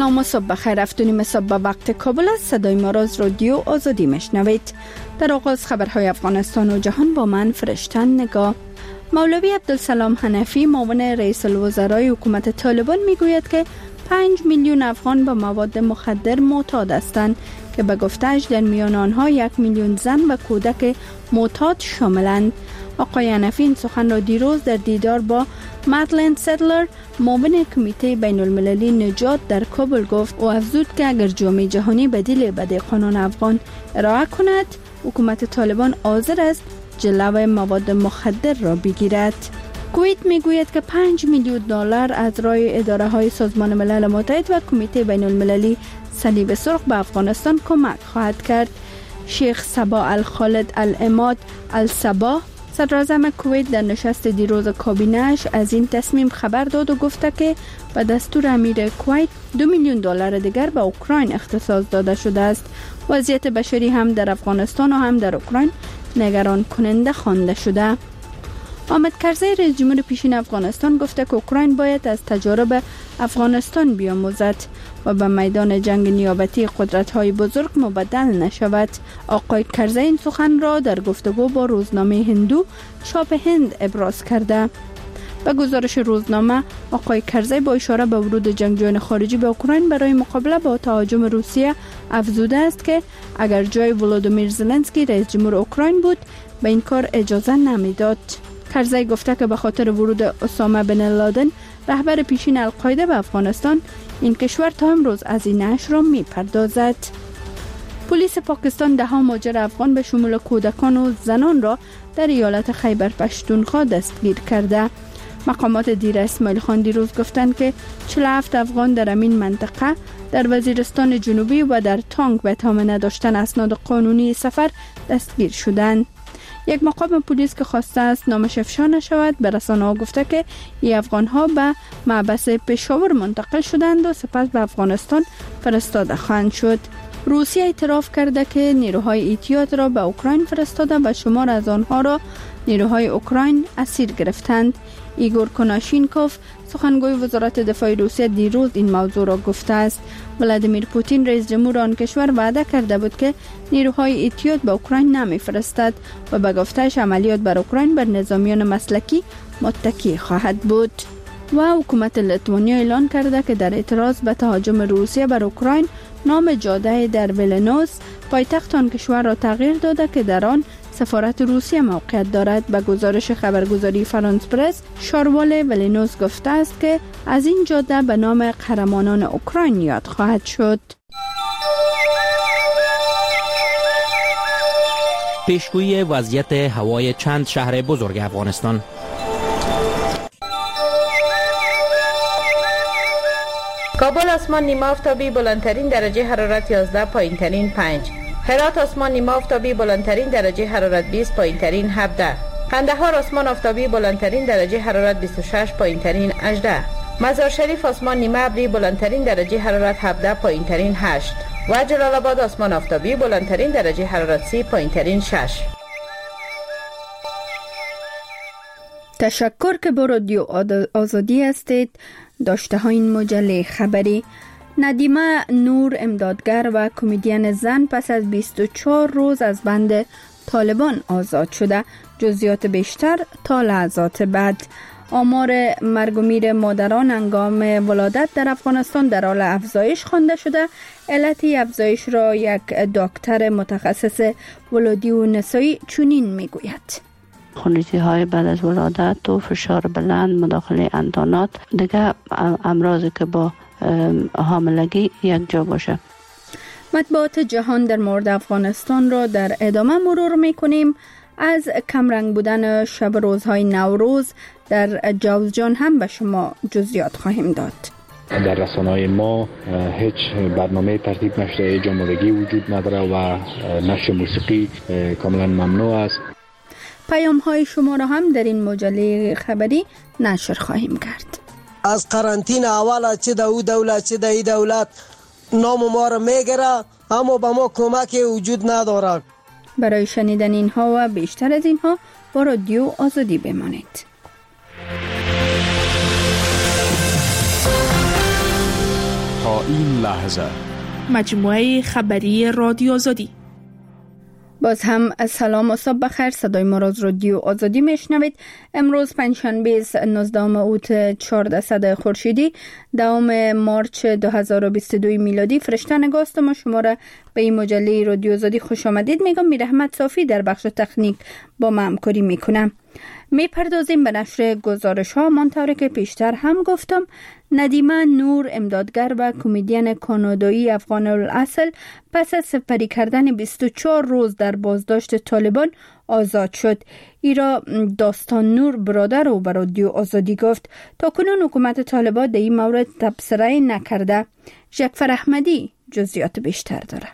سلام و صبح بخیر. 7:30 صبح وقت کابل است. صدای ما را از رادیو آزادی میشنوید. در آغاز خبرهای افغانستان و جهان با من فرشتن نگاه. مولوی عبدالسلام حنفی معاون رئیس الوزرای حکومت طالبان میگوید که 5 میلیون افغان به مواد مخدر معتاد هستند که به گفته‌اش در میان آنها 1 میلیون زن و کودک معتاد شاملند. آقای حنفی این سخن را دیروز در دیدار با مادلین سدلر معاون کمیته بین المللی نجات در کابل گفت. او افزود که اگر جامعه جهانی بدیل به قانون افغان ارائه کند، حکومت طالبان حاضر است جلو مواد مخدر را بگیرد. کویت میگوید که 5 میلیون دلار از رای اداره های سازمان ملل متحد و کمیته بین المللی صلیب سرخ به افغانستان کمک خواهد کرد. شیخ صباح الخالد العماد الصباح صدراعظم کویت در نشست دیروز کابینه‌اش از این تصمیم خبر داد و گفته که به دستور امیر کویت 2 میلیون دلار دیگر به اوکراین اختصاص داده شده است. وضعیت بشری هم در افغانستان و هم در اوکراین نگران کننده خوانده شده. حامد کرزی رئیس جمهور پیشین افغانستان گفته که اوکراین باید از تجارب افغانستان بیاموزد و به میدان جنگ نیابتی قدرت‌های بزرگ مبدل نشود. آقای کرزی این سخن را در گفتگو با روزنامه هندو چاپ هند ابراز کرده. به گزارش روزنامه، آقای کرزی با اشاره به ورود جنگجویان خارجی به اوکراین برای مقابله با تهاجم روسیه افزوده است که اگر جای ولودیمیر زلنسکی رئیس جمهور اوکراین بود به این کار اجازه نمیداد. کرزی گفته که به خاطر ورود اسامه بن لادن رهبر پیشین القاعده به افغانستان، این کشور تا امروز هزینه‌اش را می‌پردازد. پلیس پاکستان 10 مهاجر افغان به شمول کودکان و زنان را در ایالت خیبر پشتونخوا دستگیر کرده. مقامات دیر اسماعیل خان دیروز گفتند که 47 افغان در این منطقه در وزیرستان جنوبی و در تانگ به اتهام نداشتن اسناد قانونی سفر دستگیر شدند. یک مقام پلیس که خواسته است نامش افشا نشود به رسانه‌ها گفته که این افغان‌ها به محبس پشاور منتقل شدند و سپس به افغانستان فرستاده خواهند شد. روسیه اعتراف کرده که نیروهای ایتیاد را به اوکراین فرستاده و شمار از آنها را نیروهای اوکراین اسیر گرفتند. ایگور کناشینکوف سخنگوی وزارت دفاع روسیه دیروز این موضوع را گفته است. ولادیمیر پوتین رئیس جمهور آن کشور وعده کرده بود که نیروهای ایتیاد به اوکراین نمی‌فرستد و به گفته‌اش عملیات بر اوکراین بر نظامیان مسلکی متکی خواهد بود. و حکومت لیتوانیا اعلان کرده که در اعتراض به تهاجم روسیه بر اوکراین نام جاده در ویلنیوس پایتخت آن کشور را تغییر داده که در آن سفارت روسیه موقعیت دارد. به گزارش خبرگزاری فرانس پرس، شاروال ویلنیوس گفته است که از این جاده به نام قهرمانان اوکراین یاد خواهد شد. پیشگویی وضعیت هوای چند شهر بزرگ افغانستان. کابل آسمان نیمه آفتابی، بلندترین درجه حرارت 11، پایینترین 5. هرات آسمان نیمه آفتابی، بلندترین درجه حرارت 20، پایینترین 17. قندهار آسمان آفتابی، بلندترین درجه حرارت 26، پایینترین 18. مزار شریف آسمان نیمه ابری، بلندترین درجه حرارت 17، پایینترین 8. و جلال آباد آسمان آفتابی، بلندترین درجه حرارت 30، پایینترین 6. تشکر که با رادیو آزادی هستید. داشته های این مجله خبری. ندیمه نور امدادگر و کمدین زن پس از 24 روز از بند طالبان آزاد شده. جزئیات بیشتر تا لحظات بعد. آمار مرگ و میر مادران هنگام ولادت در افغانستان در حال افزایش خوانده شده. علت افزایش را یک دکتر متخصص ولادی و نسایی چنین میگوید: خونریزی های بعد از ولادت و فشار بلند، مداخله اندانات، دیگه امراضی که با حاملگی یک جا باشه. مطبوعات جهان در مورد افغانستان را در ادامه مرور میکنیم. از کمرنگ بودن شب روزهای نوروز در جوزجان هم به شما جزئیات خواهیم داد. در رسانه‌های ما هیچ برنامه ترتیب نشده، جامعگی وجود نداره و نشر موسیقی کاملا ممنوع است. پیام های شما را هم در این مجله خبری نشر خواهیم کرد. از قرنطین اول چه دو دولت چه دهی دولت نام ما را میگیره، اما به ما کمک وجود ندارد. برای شنیدن اینها و بیشتر از اینها با رادیو آزادی بمانید. تا این لحظه. مجموعه خبری رادیو آزادی. باز هم سلام و صبح بخیر. صدای ما را از رادیو آزادی میشنوید. امروز پنجشنبه 19 اوت 1400 خورشیدی 2 مارچ 2022 میلادی. فرشته نگاست ما شما را به این مجله رادیو آزادی خوش آمدید میگم. میرحمت صافی در بخش تکنیک با ما همکاری میکنم. میپردازیم به نشر گزارش ها. منطوری که پیشتر هم گفتم، ندیمه نور، امدادگر و کمدین کانادایی افغان الاصل پس از سپری کردن 24 روز در بازداشت طالبان آزاد شد. ایرا داستان نور برادر او به رادیو آزادی گفت تا کنون حکومت طالبان در این مورد تبصره نکرده. جعفر احمدی جزئیات بیشتر داره.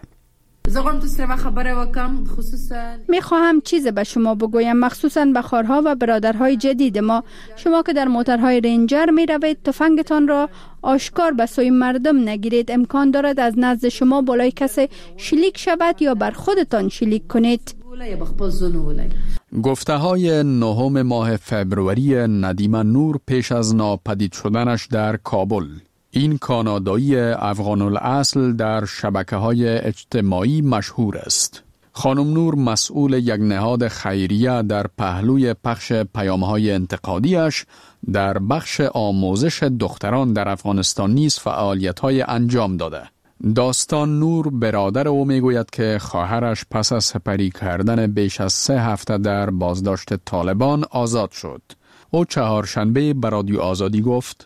میخواهم چیز به شما بگویم، مخصوصا به خواهرها و برادرهای جدید ما. شما که در موترهای رنجر می روید، تفنگتان را آشکار به سوی مردم نگیرید. امکان دارد از نزد شما بالای کسی شلیک شود یا بر خودتان شلیک کنید. گفته های 9 ماه فبروری ندیمه نور پیش از ناپدید شدنش در کابل. این کانادایی افغان الاصل در شبکه‌های اجتماعی مشهور است. خانم نور مسئول یک نهاد خیریه در پهلوی پخش پیام‌های انتقادیش در بخش آموزش دختران در افغانستان نیز فعالیت‌های انجام داده. داستان نور برادر او میگوید که خواهرش پس از سپری کردن بیش از 3 هفته در بازداشت طالبان آزاد شد. او چهارشنبه به رادیو آزادی گفت: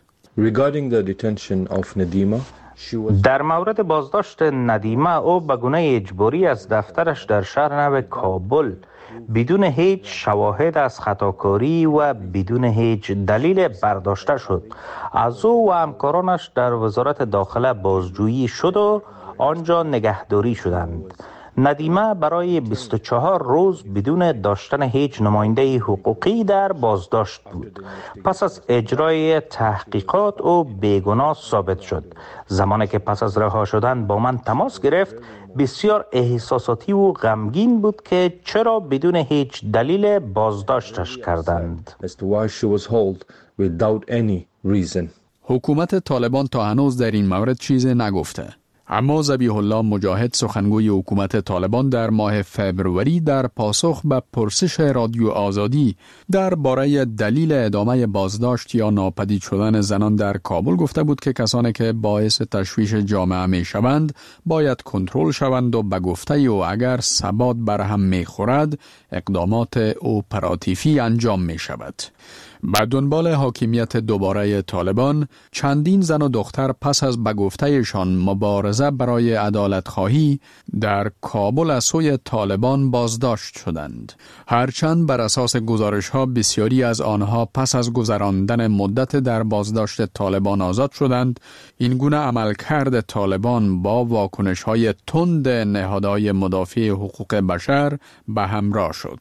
در مورد بازداشت ندیمه، او به گونه اجباری از دفترش در شهر نو کابل بدون هیچ شواهد از خطاکاری و بدون هیچ دلیل برداشته شد. از او و همکارانش در وزارت داخله بازجویی شد و آنجا نگهداری شدند. ندیمه برای 24 روز بدون داشتن هیچ نماینده حقوقی در بازداشت بود. پس از اجرای تحقیقات او بیگناه ثابت شد. زمانی که پس از رها شدن با من تماس گرفت، بسیار احساساتی و غمگین بود که چرا بدون هیچ دلیل بازداشتش کردند. حکومت طالبان تا هنوز در این مورد چیزی نگفته. اما ذبیح الله مجاهد، سخنگوی حکومت طالبان، در ماه فبروری در پاسخ به پرسش رادیو آزادی درباره دلیل ادامه بازداشت یا ناپدید شدن زنان در کابل گفته بود که کسانی که باعث تشویش جامعه می شوند باید کنترل شوند و به گفته او اگر ثبات برهم می خورد اقدامات اپراتیوی انجام می شود. به دنبال حاکمیت دوباره طالبان، چندین زن و دختر پس از به گفته‌شان مبارزه برای عدالت خواهی در کابل از سوی طالبان بازداشت شدند. هرچند بر اساس گزارش‌ها بسیاری از آنها پس از گذراندن مدت در بازداشت طالبان آزاد شدند، این گونه عملکرد طالبان با واکنش‌های تند نهادهای مدافع حقوق بشر به همراه شد.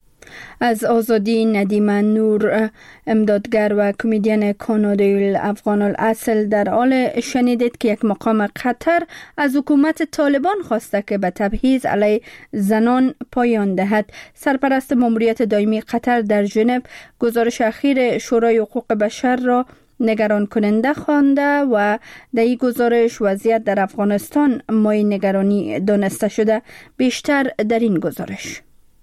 از آزادی ندیمه نور، امدادگر و کمدین کانادایی افغان الاصل، در حال شنیدید که یک مقام قطر از حکومت طالبان خواسته که به تبعیض علیه زنان پایان دهد. سرپرست ماموریت دائمی قطر در ژنو گزارش اخیر شورای حقوق بشر را نگران کننده خوانده و در این گزارش وضعیت در افغانستان مایه نگرانی دانسته شده. بیشتر در این گزارش.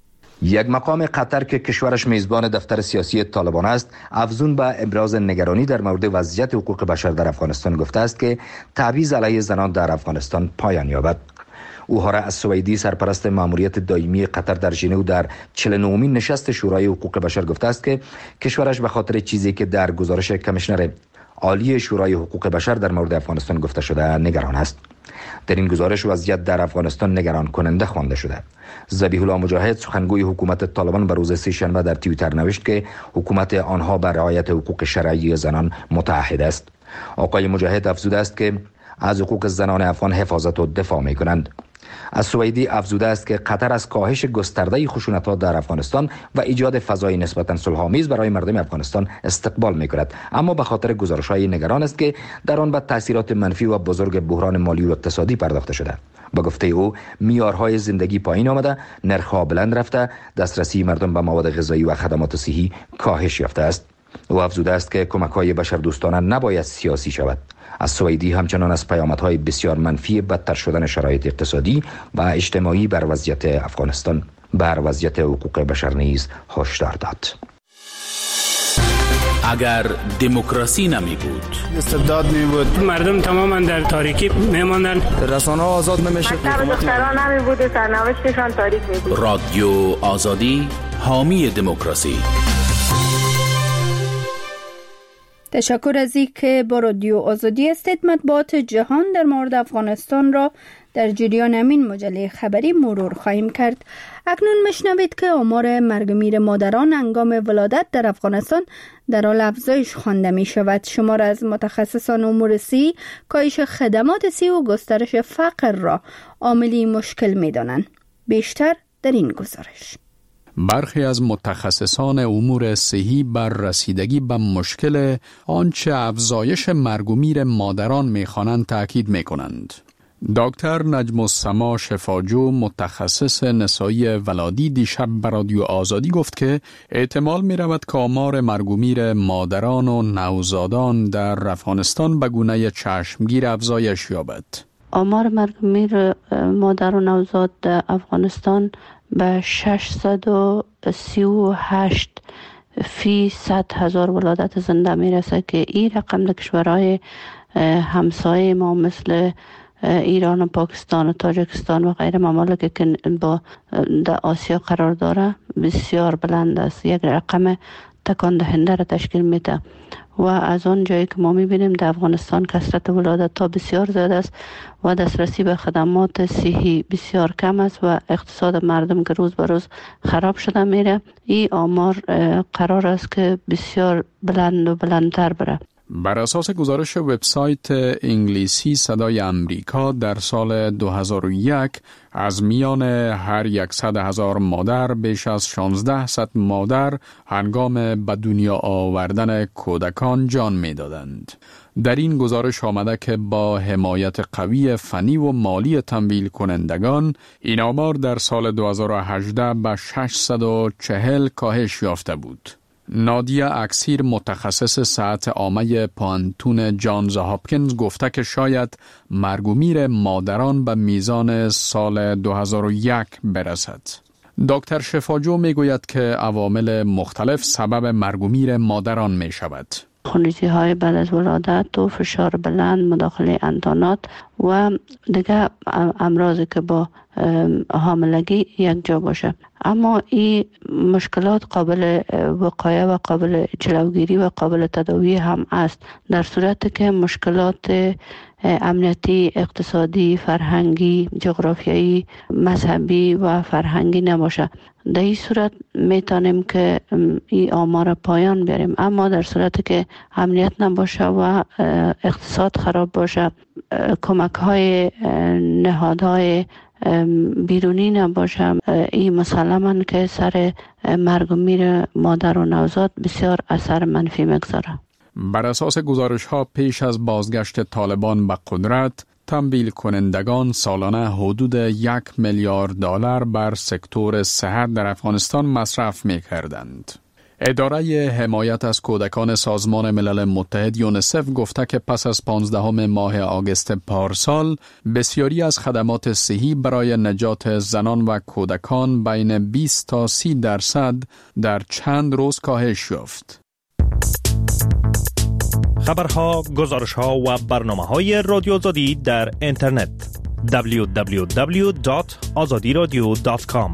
یک مقام قطر که کشورش میزبان دفتر سیاسی طالبان است، افزون به ابراز نگرانی در مورد وضعیت حقوق بشر در افغانستان گفته است که تبعیض علیه زنان در افغانستان پایان یابد. اوهارا السویدی، سرپرست ماموریت دائمی قطر در ژنو، در 49مین نشست شورای حقوق بشر گفته است که کشورش به خاطر چیزی که در گزارش کمیشنر عالی شورای حقوق بشر در مورد افغانستان گفته شده نگران است. در این گزارش وضعیت در افغانستان نگران کننده خوانده شده. ذبیح الله مجاهد، سخنگوی حکومت طالبان، به روز سه‌شنبه در توییتر نوشت که حکومت آنها بر رعایت حقوق شرعی زنان متعهد است. آقای مجاهد افزوده است که از حقوق زنان افغان حفاظت و دفاع می کنند. السویدی افزوده است که قطر از کاهش گسترده خشونت‌ها در افغانستان و ایجاد فضای نسبتاً صلح‌آمیز برای مردم افغانستان استقبال می‌کند، اما به خاطر گزارش‌های نگران است که در آن به تاثیرات منفی و بزرگ بحران مالی و اقتصادی پرداخته شده. با گفته او، معیارهای زندگی پایین آمده، نرخ‌ها بلند رفته، دسترسی مردم به مواد غذایی و خدمات صحی کاهش یافته است. او افزوده است که کمک‌های بشردوستانه نباید سیاسی شود. از سویدی همچنان از پیامدهای بسیار منفی بدتر شدن شرایط اقتصادی و اجتماعی بر وضعیت افغانستان بر وضعیت حقوق بشر نیز هشدار داد. اگر دموکراسی نمی بود، استبداد می بود، مردم تماما در تاریکی می ماندن، رسانه‌ها آزاد نمی شد، دختران نمی بود، سرنوشتشان تاریک می بود. رادیو آزادی حامی دموکراسی. تشکر از اینکه با رادیو آزادی هستید. مطبوعات جهان در مورد افغانستان را در جریان همین مجله خبری مرور خواهیم کرد. اکنون مشنوید که آمار مرگ و میر مادران هنگام ولادت در افغانستان در حال افزایش خوانده می شود. شمار از متخصصان امور صحی کاهش خدمات صحی و گسترش فقر را عاملی مشکل می دانند. بیشتر در این گزارش. برخی از متخصصان امور صحی بر رسیدگی به مشکل آنچه افزایش مرگ و میر مادران می‌خوانند تاکید می‌کنند. دکتر نجم السما شفاجو متخصص نسایی ولادی دیشب به رادیو آزادی گفت که احتمال می‌رود که آمار مرگ و میر مادران و نوزادان در افغانستان به گونه چشمگیر افزایش یابد. آمار مرگ و میر مادر و نوزاد در افغانستان به 638 فی 100,000 ولادت زنده میرسه که این رقم در کشورهای همسایه ما مثل ایران و پاکستان و تاجیکستان و غیره ممالک که با در آسیا قرار داره بسیار بلند است. یک رقم تکان دهنده را تشکیل میده و از آن جایی که ما میبینیم در افغانستان کثرت ولادت ها بسیار زیاد است و دسترسی به خدمات صحی بسیار کم است و اقتصاد مردم که روز به روز خراب شده میره. این آمار قرار است که بسیار بلند و بلندتر بره. بر اساس گزارش وبسایت انگلیسی صدای امریکا در سال 2001 از میان هر 100,000 مادر بیش از 1600 مادر هنگام به دنیا آوردن کودکان جان می‌دادند. در این گزارش آمده که با حمایت قوی فنی و مالی تمویل کنندگان این آمار در سال 2018 به 640 کاهش یافته بود. نادیا اکسیر متخصص صحت عامه پانتون جانز هاپکینز گفته که شاید مرگ و میر مادران به میزان سال 2001 برسد. دکتر شفاجو میگوید که عوامل مختلف سبب مرگ و میر مادران می شود. خونریزی های بعد از ولادت و فشار بلند، مداخله اندانات و دیگه امراضی که با حاملگی یک جا باشه. اما این مشکلات قابل وقایه و قابل جلوگیری و قابل تداوی هم است در صورتی که مشکلات امنیتی، اقتصادی، فرهنگی، جغرافیایی، مذهبی و فرهنگی نباشه. در این صورت میتونیم که این آمار پایان بیاریم. اما در صورتی که امنیت نباشه و اقتصاد خراب باشه، کمک های نهادهای بیرونی نباشه، این مسلماً که سر مرگ و میر مادر و نوزاد بسیار اثر منفی میگذاره. بر اساس گزارش ها پیش از بازگشت طالبان به قدرت، تمویل کنندگان سالانه حدود 1 میلیارد دلار بر سکتور صحت در افغانستان مصرف می کردند. اداره حمایت از کودکان سازمان ملل متحد یونیسف گفته که پس از 15 ماه آگوست پارسال بسیاری از خدمات صحی برای نجات زنان و کودکان بین 20 تا 30% در چند روز کاهش یافت. خبرها، گزارشها و برنامه‌های رادیو آزادی در اینترنت www.azadiradio.com.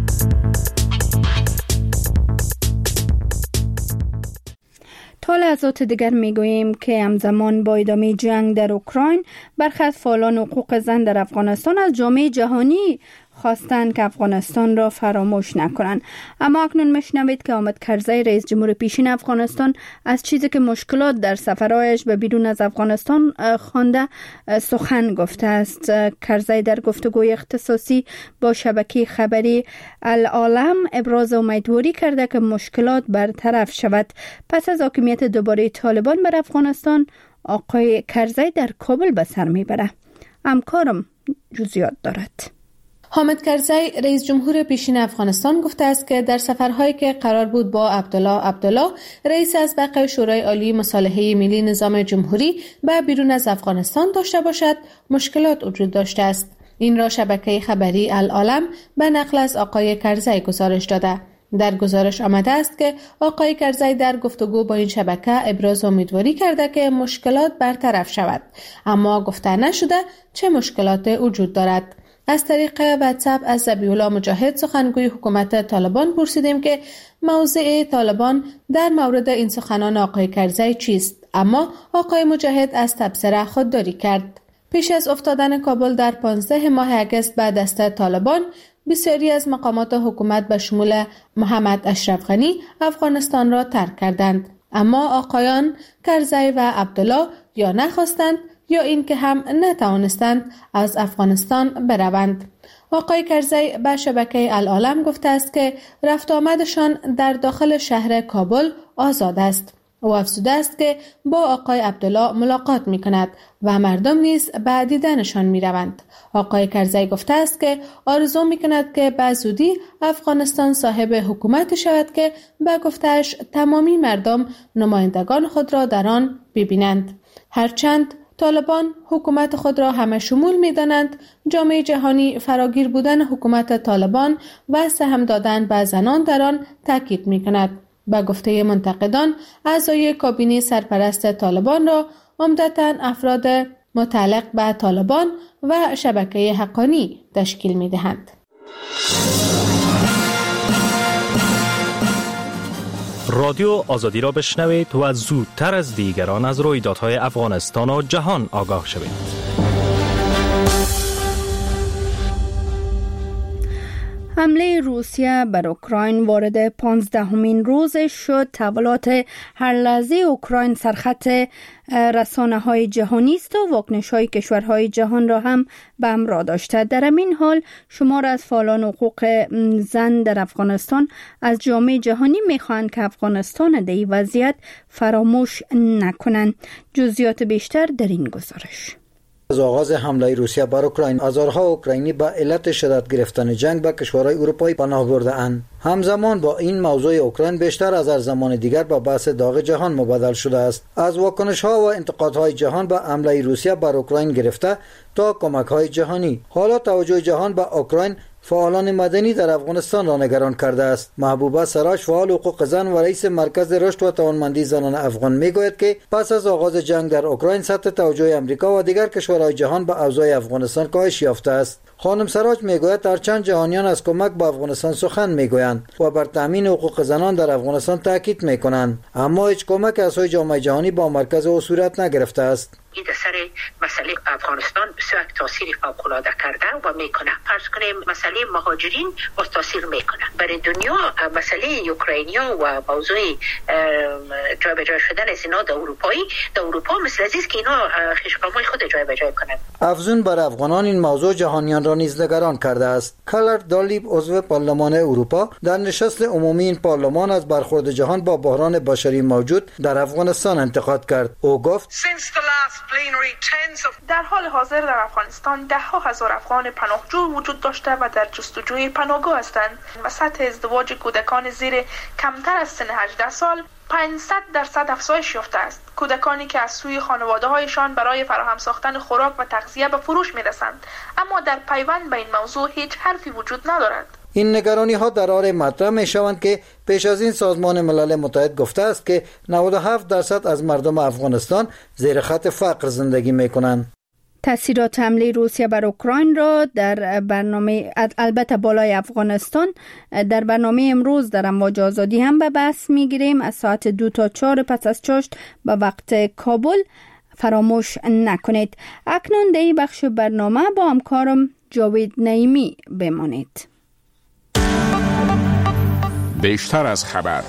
تا لحظات دیگر میگوییم که همزمان با ادامه جنگ در اوکراین برخی از فعالان حقوق زن در افغانستان از جامعه جهانی خواستند که افغانستان را فراموش نکنند. اما اکنون مشنوید که حامد کرزی رئیس جمهور پیشین افغانستان از چیزی که مشکلات در سفرهایش به بیرون از افغانستان خوانده سخن گفته است. کرزی در گفتگوی اختصاصی با شبکه خبری العالم ابراز امیدواری کرده که مشکلات برطرف شود. پس از حاکمیت دوباره طالبان بر افغانستان، آقای کرزی در کابل به سر میبره. همکارم جزئیات دارد. حامد کرزی رئیس جمهور پیشین افغانستان گفته است که در سفرهایی که قرار بود با عبدالله رئیس اسبق شورای عالی مصالحه ملی نظام جمهوری به بیرون از افغانستان داشته باشد، مشکلات وجود داشته است. این را شبکه خبری العالم به نقل از آقای کرزی گزارش داده. در گزارش آمده است که آقای کرزی در گفتگو با این شبکه ابراز امیدواری کرده که مشکلات برطرف شود، اما گفته نشده چه مشکلات وجود دارد. از طریق واتساپ از ذبیح الله مجاهد سخنگوی حکومت طالبان پرسیدیم که موضع طالبان در مورد این سخنان آقای کرزی چیست، اما آقای مجاهد از تبصره خودداری کرد. پیش از افتادن کابل در 15 ماه اگست به دست طالبان، بسیاری از مقامات حکومت به شمول محمد اشرف غنی افغانستان را ترک کردند، اما آقایان کرزی و عبدالله یا نخواستند یا این که هم نتوانستند از افغانستان بروند. آقای کرزی به شبکه العالم گفته است که رفت آمدشان در داخل شهر کابل آزاد است. او افزوده است که با آقای عبدالله ملاقات می کند و مردم نیز به دیدنشان می روند. آقای کرزی گفته است که آرزو می کند که به زودی افغانستان صاحب حکومت شود که به گفتهش تمامی مردم نمایندگان خود را در آن ببینند. هرچند طالبان حکومت خود را همه شمول می دانند، جامعه جهانی فراگیر بودن حکومت طالبان و سهم دادن به زنان در آن تاکید می کند. به گفته منتقدان، اعضای کابینه سرپرست طالبان را عمدتاً افراد متعلق به طالبان و شبکه حقانی تشکیل می دهند. رادیو آزادی را بشنوید و زودتر از دیگران از رویدادهای افغانستان و جهان آگاه شوید. حمله روسیه بر اوکراین وارد 15مین روز شد. تحولات هر لحظه اوکراین سرخط رسانه‌های جهانی است و واکنش‌های کشورهای جهان را هم به همراه داشته. در همین حال شمار از فعالان حقوق زن در افغانستان از جامعه جهانی می‌خواهند که افغانستان در این وضعیت فراموش نکنند. جزئیات بیشتر در این گزارش. از آغاز حمله روسیه بر اوکراین، هزارها اوکراینی به علت شدت گرفتن جنگ به کشورهای اروپایی پناه برده اند. همزمان با این موضوع اوکراین بیشتر از هر زمان دیگر به بحث داغ جهان مبادل شده است. از واکنش‌ها و انتقادهای جهان به حمله روسیه بر اوکراین گرفته تا کمک‌های جهانی، حالا توجه جهان به اوکراین فعالان مدنی در افغانستان را نگران کرده است. محبوبه سراج، فعال حقوق زن و رئیس مرکز رشد و توانمندی زنان افغان میگوید که پس از آغاز جنگ در اوکراین سطح توجه امریکا و دیگر کشورهای جهان به اوضاع افغانستان کاهش یافته است. خانم سراج میگوید هرچند جهانیان از کمک به افغانستان سخن میگویند و بر تامین حقوق زنان در افغانستان تاکید میکنند، اما هیچ کمک از سوی جامعه جهانی با مرکز او صورت نگرفته است. این سر مسئله افغانستان بسیار تاثیر فوق‌العاده کرده و میکنه. فرض کنیم مسئله مهاجرین باز تاثیر میکنه. برای دنیا مسئله اوکراینیا و موضوع جابجا شدن از اینا در اروپا مثل عزیز که اینا خشم‌های خود جابجا کنند. افزون بر افغانان این موضوع جهانیان را نیز نگران کرده است. کلر دالیب، عضو پارلمان اروپا، در نشست عمومی این پارلمان از برخورد جهان با بحران بشری موجود در افغانستان انتقاد کرد. او گفت در حال حاضر در افغانستان ده هزار افغان پناهجو وجود داشته و در جستجوی پناهگاه هستند و سطح ازدواج کودکان زیر کمتر از سن 18 سال 500% افزایش یافته است. کودکانی که از سوی خانواده‌هایشان برای فراهم ساختن خوراک و تغذیه به فروش می‌رسند، اما در پیوند به این موضوع هیچ حرفی وجود ندارد. این نگرانی ها در حال مطرح می شوند که پیش از این سازمان ملل متحد گفته است که 97% از مردم افغانستان زیر خط فقر زندگی می کنند. تأثیرات حمله روسیه بر اوکراین را در برنامه البته بالای افغانستان در برنامه امروز در امواج آزادی هم به بحث می گیریم. از ساعت 2 تا 4 پس از چاشت به وقت کابل فراموش نکنید. اکنون در این بخش برنامه با همکارم جاوید نعیمی بمانید. بیشتر از خبر.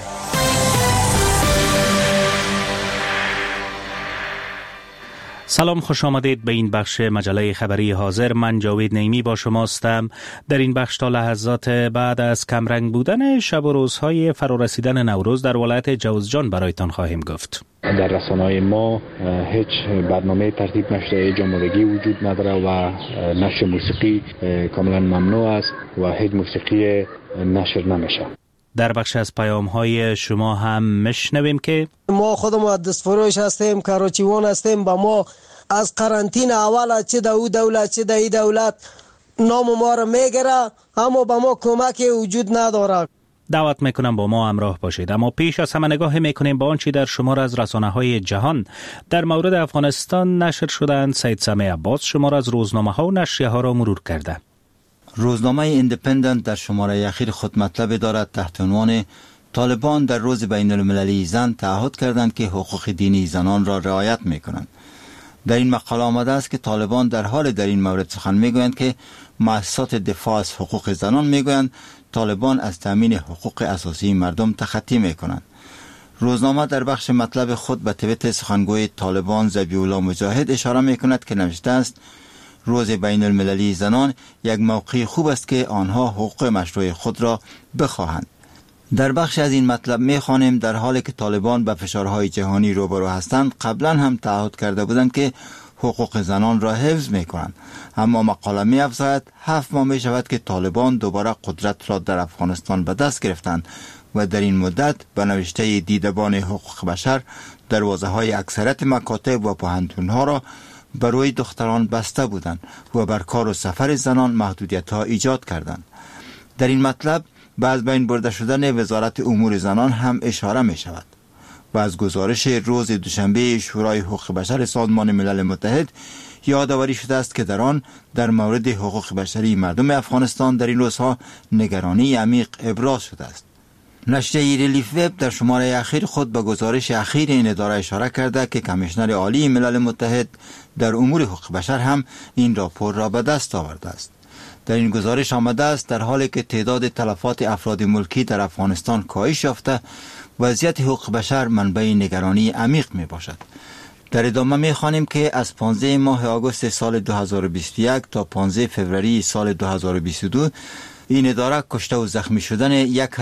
سلام، خوش آمدید به این بخش مجله خبری حاضر. من جاوید نعیمی با شما هستم. در این بخش تا لحظات بعد از کمرنگ بودن شب و روزهای فرارسیدن نوروز در ولایت جوزجان برایتان خواهیم گفت. در رسانه‌های ما هیچ برنامه ترتیب نشده جمعگی وجود نداره و نشر موسیقی کاملا ممنوع است و هیچ موسیقی نشر نمیشه. در بخش از پیام‌های شما هم میشنویم که ما خودمون دستفروش هستیم، کاروچیوان هستیم. با ما از قرنطینه اول چه دو دولت چه دی دولت نام ما رو میگیره، اما با ما کمکی وجود نداره. دعوت میکنم با ما همراه باشید. اما پیش از همه نگاه میکنیم با آنچه در شمار از رسانه‌های جهان در مورد افغانستان نشر شدند. سید سمیع عباس شمار از روزنامه‌ها و نشریه‌ها را مرور کرده. روزنامه ایندیپندنت در شماره اخیر خود مطلب دارد تحت عنوان طالبان در روز بین المللی زن تعهد کردند که حقوق دینی زنان را رعایت میکنند. در این مقاله آمده است که طالبان در حال در این مورد سخن میگویند که مؤسسات دفاع از حقوق زنان میگویند طالبان از تامین حقوق اساسی مردم تخطی میکنند. روزنامه در بخش مطلب خود به توییت سخنگوی طالبان ذبیح الله مجاهد اشاره میکند که نوشته است روز بین المللی زنان یک موقع خوب است که آنها حقوق مشروع خود را بخواهند. در بخش از این مطلب میخوانیم در حالی که طالبان به فشارهای جهانی روبرو هستند قبلا هم تعهد کرده بودند که حقوق زنان را حفظ میکنند، اما مقاله می‌افزاید 7 ماه می شود که طالبان دوباره قدرت را در افغانستان به دست گرفتند و در این مدت به نوشته دیدبان حقوق بشر دروازه‌های اکثریت مکاتب و پوهنتون‌ها را برای دختران بسته بودند و بر کار و سفر زنان محدودیت‌ها ایجاد کردند. در این مطلب به از بین برده شدن وزارت امور زنان هم اشاره می شود و از گزارش روز دوشنبه شورای حقوق بشر سازمان ملل متحد یادآوری شده است که در آن در مورد حقوق بشری مردم افغانستان در این روزها نگرانی عمیق ابراز شده است. نشریه ریلیف وب در شماره اخیر خود به گزارش اخیر این اداره اشاره کرده که کمیشنر عالی ملل متحد در امور حقوق بشر هم این راپور را به دست آورده است. در این گزارش آمده است در حالی که تعداد تلفات افراد ملکی در افغانستان کاهش یافته، وضعیت حقوق بشر منبع نگرانی عمیق می باشد. در ادامه می خوانیم که از 15 ماه آگوست سال 2021 تا 15 فوریه سال 2022 این اداره کشته و زخمی شدن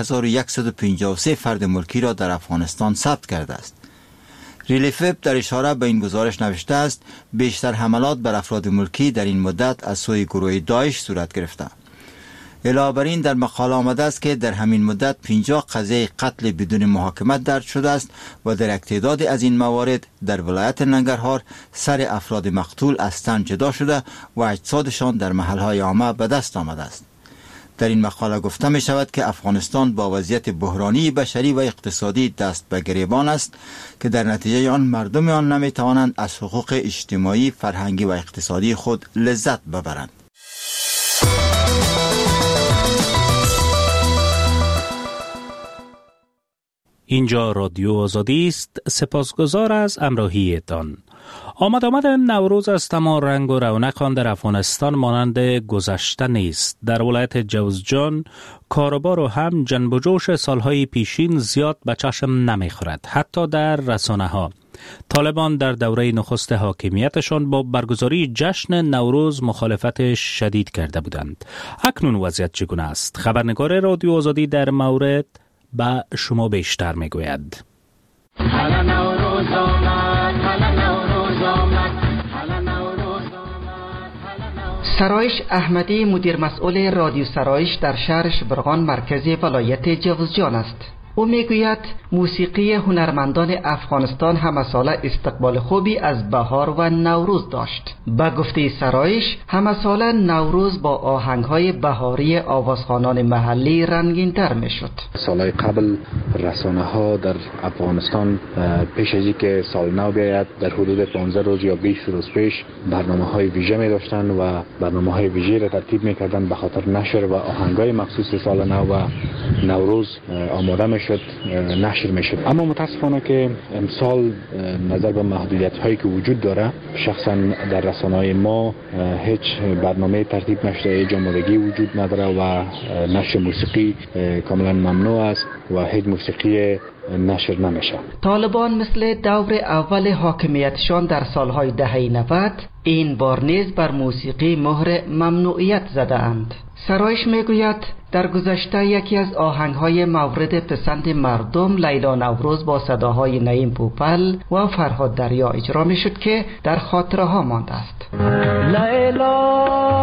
1153 فرد ملکی را در افغانستان ثبت کرده است. ریلیف وب در اشاره به این گزارش نوشته است بیشتر حملات بر افراد ملکی در این مدت از سوی گروه داعش صورت گرفته. علاوه بر این در مقاله آمده است که در همین مدت 50 قضیه قتل بدون محاکمه درج شده است و در یک تعداد از این موارد در ولایت ننگرهار سر افراد مقتول از تن جدا شده و اجسادشان در محلهای عامه به دست آمده است. در این مقاله گفته می شود که افغانستان با وضعیت بحرانی بشری و اقتصادی دست به گریبان است که در نتیجه آن مردم آن نمی توانند از حقوق اجتماعی، فرهنگی و اقتصادی خود لذت ببرند. اینجا رادیو آزادی است. سپاسگزار از همراهیتان. آمد نوروز از تمام رنگ و رونق آن در افغانستان مانند گذشته نیست. در ولایت جوزجان کاروبار و هم جنب و جوش سالهای پیشین زیاد به چشم نمیخورد. حتی در رسانه ها طالبان در دوره نخست حاکمیتشان با برگزاری جشن نوروز مخالفت شدید کرده بودند. اکنون وضعیت چگونه است؟ خبرنگار رادیو آزادی در مورد به شما بیشتر میگوید. سرایش احمدی مدیر مسئول رادیو سرایش در شهر شبرغان مرکز ولایت جوزجان است. او میگوید موسیقی هنرمندان افغانستان همه ساله استقبال خوبی از بهار و نوروز داشت. به گفته سرایش همه ساله نوروز با آهنگ‌های بهاری آوازخوانان محلی رنگین‌تر میشد. سالهای قبل رسانه‌ها در افغانستان پیش از اینکه سال نو بیاید در حدود 15 روز یا 20 روز پیش برنامه‌های ویژه می داشتند و برنامه‌های ویژه را ترتیب می‌کردند به خاطر نشر و آهنگ‌های مخصوص سال نو و نوروز آماده می‌شد میشد نشر میشد. اما متاسفانه که امسال نظر به محدودیت هایی که وجود داره، شخصا در رسانه‌های ما هیچ برنامه ترتیب نشده، هیچ آمادگی وجود نداره و نشر موسیقی کاملا ممنوع است و هیچ موسیقی نشر نمیشه. طالبان مثل دور اول حاکمیتشان در سالهای دهه 90 این بار نیز بر موسیقی مهر ممنوعیت زده اند. سرایش میگوید در گذشته یکی از آهنگهای مورد پسند مردم لیلا نوروز با صداهای نعیم پوپل و فرهاد دریا اجرا میشد که در خاطره ها مانده است. لیلا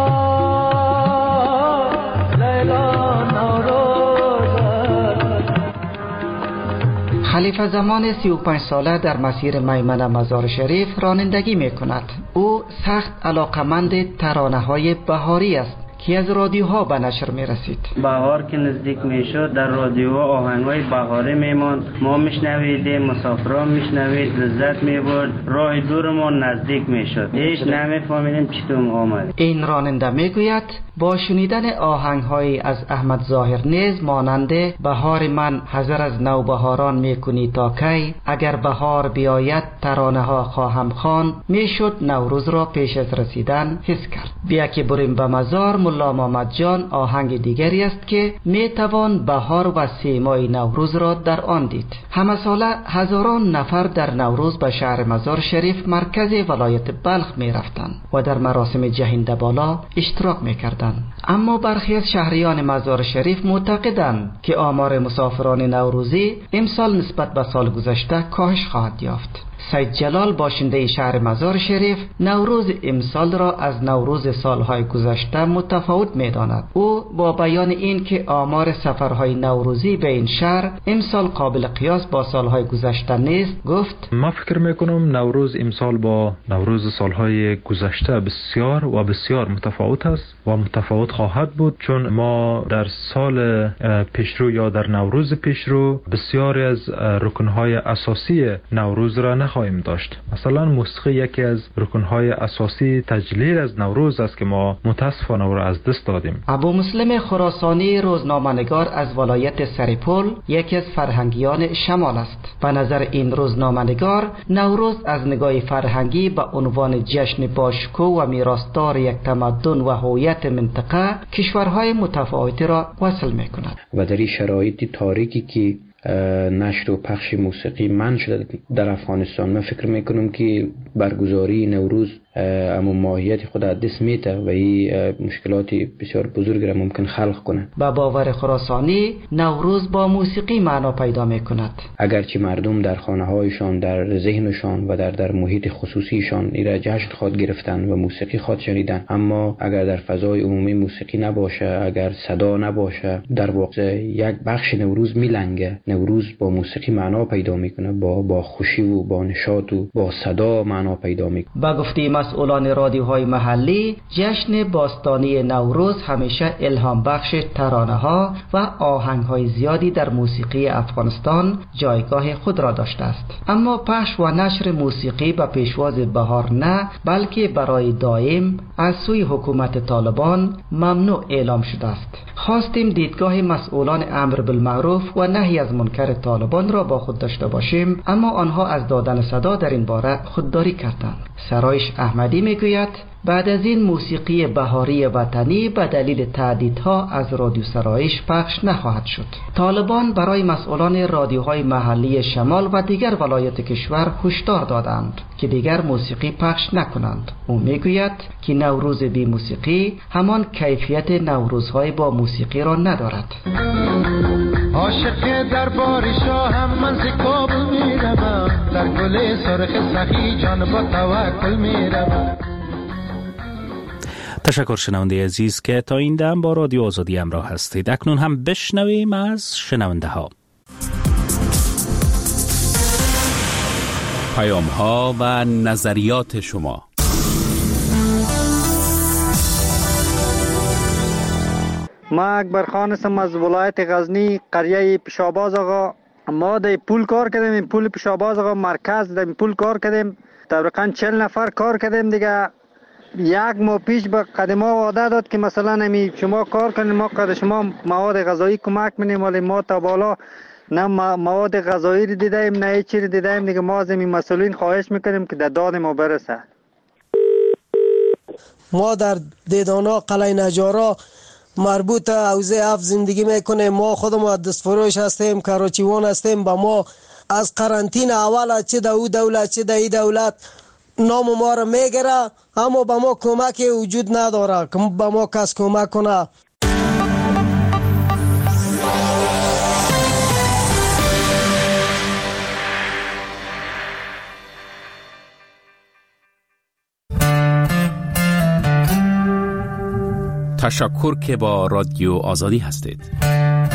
خلیفه زمان 35 ساله در مسیر میمنه مزار شریف رانندگی می کند. او سخت علاقمند ترانه های بهاری است که از رادیوها به نشر می رسید. بهار که نزدیک می شد در رادیوها آهنگ‌های بهاری میماند، ما میشنویدیم، مسافران میشنوید، لذت میبرد، راه دورمان نزدیک می شد، هیچ نمیفهمیدیم چطور آمد. این راننده میگوید با شنیدن آهنگ‌های از احمد ظاهر نیز مانند بهار من حذر از نوبهاران میکنی تا کی، اگر بهار بیاید ترانه ها خواهم خواند، میشد نوروز را پیش از رسیدن حس کرد. بیا که بریم به مزار ملا محمد جان آهنگ دیگری است که میتوان بهار و سیمای نوروز را در آن دید. همه ساله هزاران نفر در نوروز به شهر مزار شریف مرکز ولایت بلخ میرفتند و در مراسم جهنده بالا اشتراک میکردند. اما برخی از شهریان مزار شریف معتقدند که آمار مسافران نوروزی امسال نسبت به سال گذشته کاهش خواهد یافت. سید جلال باشنده شهر مزار شریف نوروز امسال را از نوروز سالهای گذشته متفاوت می‌داند. او با بیان این که آمار سفرهای نوروزی به این شهر امسال قابل قیاس با سالهای گذشته نیست گفت: ما فکر می‌کنم نوروز امسال با نوروز سالهای گذشته بسیار و بسیار متفاوت است و متفاوت خواهد بود، چون ما در سال پیشرو یا در نوروز پیشرو بسیاری از رکن‌های اساسی نوروز را خواهیم داشت. مثلا موسیقی یکی از رکن‌های اساسی تجلیل از نوروز است که ما متاسفانه او را از دست دادیم. ابو مسلم خراسانی روزنامه‌نگار از ولایت سرپل یکی از فرهنگیان شمال است. به نظر این روزنامه‌نگار نوروز از نگاه فرهنگی به عنوان جشن باشکوه و میراثدار یک تمدن و هویت منطقه کشورهای متفاوتی را وصل می‌کند. و در این شرایط تاریکی که نشر و پخش موسیقی منع شده در افغانستان، من فکر میکنم که برگزاری نوروز اما ماهیت خود از دست میده و این مشکلات بسیار بزرگ را ممکن خلق کنه. با باور خراسانی نوروز با موسیقی معنا پیدا میکند. اگرچه مردم در خانه هایشان، در ذهنشان و در محیط خصوصیشان این را جشن خواد گرفتن و موسیقی خواد شنیدن، اما اگر در فضای عمومی موسیقی نباشه، اگر صدا نباشه، در واقع یک بخش نوروز میلنگه. نوروز با موسیقی معنا پیدا میکنه، با خوشی و با نشاط و با صدا معنا پیدا میکنه. با گفته مسئولان رادیوهای محلی، جشن باستانی نوروز همیشه الهام بخش ترانه ها و آهنگ های زیادی در موسیقی افغانستان جایگاه خود را داشته است. اما پخش و نشر موسیقی به پیشواز بهار نه، بلکه برای دائم از سوی حکومت طالبان ممنوع اعلام شده است. خواستیم دیدگاه مسئولان امر بالمعروف و نهی از منکر طالبان را با خود داشته باشیم، اما آنها از دادن صدا در این باره خودداری کردند. سرایش احمدی میگوید بعد از این موسیقی بهاری وطنی به دلیل تهدیدها از رادیو سرایش پخش نخواهد شد. طالبان برای مسئولان رادیوهای محلی شمال و دیگر ولایت کشور هشدار دادند که دیگر موسیقی پخش نکنند. او میگوید که نوروز بی موسیقی همان کیفیت نوروزهای با موسیقی را ندارد. عاشق دربار شاهم من ز کابل میروم، در گل سرخ سخی جان با توکل میروم. تشکر شنونده عزیز که تا این دم با رادیو آزادی همراه هستید. اکنون هم بشنویم از شنونده ها. پیام ها و نظریات شما. ما اکبر خان هستم از ولایت غزنی، قریه پیشاباز آقا. ما در پول کار کردیم، این پول پیشاباز آقا مرکز در پول کار کردیم، تقریبا 40 نفر کار کردیم دیگه. یک ماه پیش به قدما وعده داد که مثلا شما کار کنید، ما قد شما مواد غذایی کمک می‌کنیم، ولی ما تا بالا نه مواد غذایی رو دیدیم نه هیچ چیزی دیدیم دیگه. ما از این مسئولین خواهش میکنیم که در داد ما برسه. ما در دیدانا قلعه نجارا مربوط حوزه 7 زندگی میکنیم. ما خودمون دستفروش هستیم، کراچیوان هستیم. با ما از قرنطینه اول چه در او دولت چه در این دولت نام ما را میگیره، اما با ما کمکی وجود نداره که با ما کس کمک کنه. تشکر که با رادیو آزادی هستید.